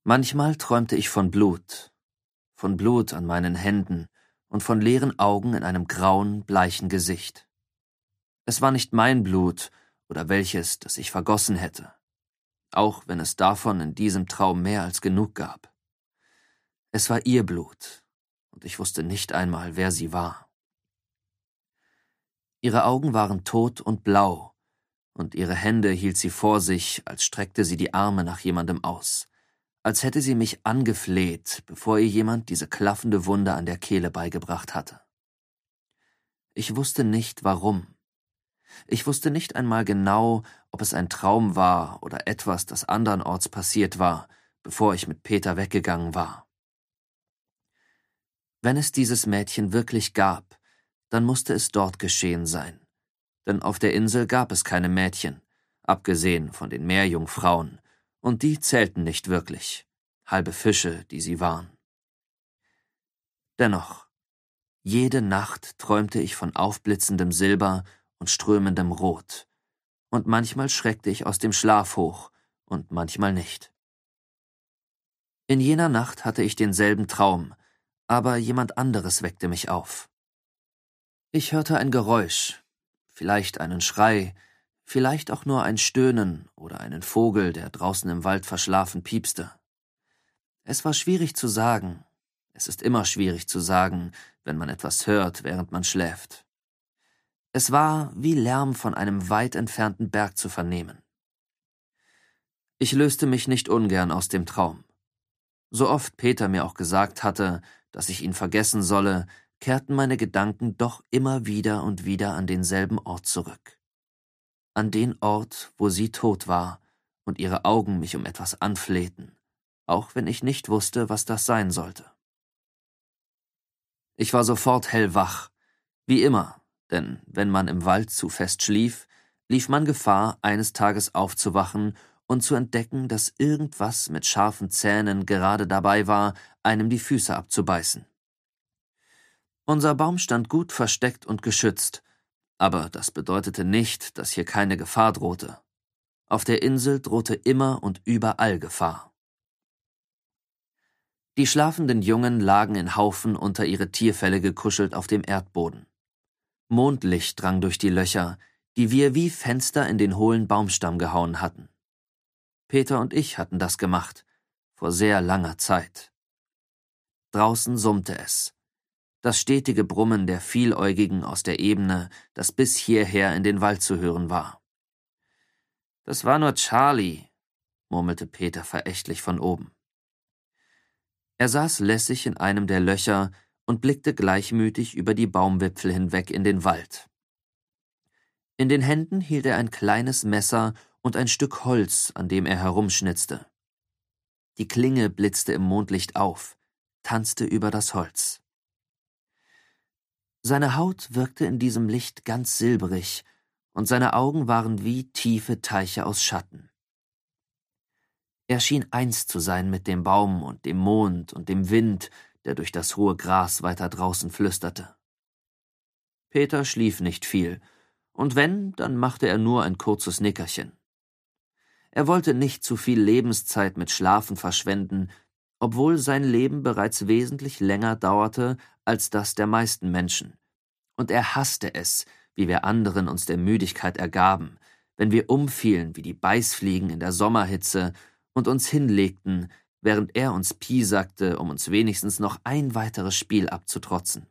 Manchmal träumte ich von Blut an meinen Händen und von leeren Augen in einem grauen, bleichen Gesicht. Es war nicht mein Blut oder welches, das ich vergossen hätte, auch wenn es davon in diesem Traum mehr als genug gab. Es war ihr Blut, und ich wusste nicht einmal, wer sie war. Ihre Augen waren tot und blau, und ihre Hände hielt sie vor sich, als streckte sie die Arme nach jemandem aus, als hätte sie mich angefleht, bevor ihr jemand diese klaffende Wunde an der Kehle beigebracht hatte. Ich wusste nicht, warum. Ich wusste nicht einmal genau, ob es ein Traum war oder etwas, das andernorts passiert war, bevor ich mit Peter weggegangen war. Wenn es dieses Mädchen wirklich gab, dann musste es dort geschehen sein. Denn auf der Insel gab es keine Mädchen, abgesehen von den Meerjungfrauen, und die zählten nicht wirklich, halbe Fische, die sie waren. Dennoch, jede Nacht träumte ich von aufblitzendem Silber und strömendem Rot, und manchmal schreckte ich aus dem Schlaf hoch und manchmal nicht. In jener Nacht hatte ich denselben Traum, aber jemand anderes weckte mich auf. Ich hörte ein Geräusch, vielleicht einen Schrei, vielleicht auch nur ein Stöhnen oder einen Vogel, der draußen im Wald verschlafen piepste. Es war schwierig zu sagen. Es ist immer schwierig zu sagen, wenn man etwas hört, während man schläft. Es war wie Lärm von einem weit entfernten Berg zu vernehmen. Ich löste mich nicht ungern aus dem Traum. So oft Peter mir auch gesagt hatte, dass ich ihn vergessen solle, kehrten meine Gedanken doch immer wieder und wieder an denselben Ort zurück. An den Ort, wo sie tot war und ihre Augen mich um etwas anflehten, auch wenn ich nicht wusste, was das sein sollte. Ich war sofort hellwach, wie immer, denn wenn man im Wald zu fest schlief, lief man Gefahr, eines Tages aufzuwachen und zu entdecken, dass irgendwas mit scharfen Zähnen gerade dabei war, einem die Füße abzubeißen. Unser Baum stand gut versteckt und geschützt, aber das bedeutete nicht, dass hier keine Gefahr drohte. Auf der Insel drohte immer und überall Gefahr. Die schlafenden Jungen lagen in Haufen unter ihre Tierfelle gekuschelt auf dem Erdboden. Mondlicht drang durch die Löcher, die wir wie Fenster in den hohlen Baumstamm gehauen hatten. Peter und ich hatten das gemacht, vor sehr langer Zeit. Draußen summte es. Das stetige Brummen der Vieläugigen aus der Ebene, das bis hierher in den Wald zu hören war. »Das war nur Charlie«, murmelte Peter verächtlich von oben. Er saß lässig in einem der Löcher und blickte gleichmütig über die Baumwipfel hinweg in den Wald. In den Händen hielt er ein kleines Messer und ein Stück Holz, an dem er herumschnitzte. Die Klinge blitzte im Mondlicht auf, tanzte über das Holz. Seine Haut wirkte in diesem Licht ganz silbrig, und seine Augen waren wie tiefe Teiche aus Schatten. Er schien eins zu sein mit dem Baum und dem Mond und dem Wind, der durch das hohe Gras weiter draußen flüsterte. Peter schlief nicht viel, und wenn, dann machte er nur ein kurzes Nickerchen. Er wollte nicht zu viel Lebenszeit mit Schlafen verschwenden, obwohl sein Leben bereits wesentlich länger dauerte als das der meisten Menschen. Und er hasste es, wie wir anderen uns der Müdigkeit ergaben, wenn wir umfielen wie die Beißfliegen in der Sommerhitze und uns hinlegten, während er uns piesackte, um uns wenigstens noch ein weiteres Spiel abzutrotzen.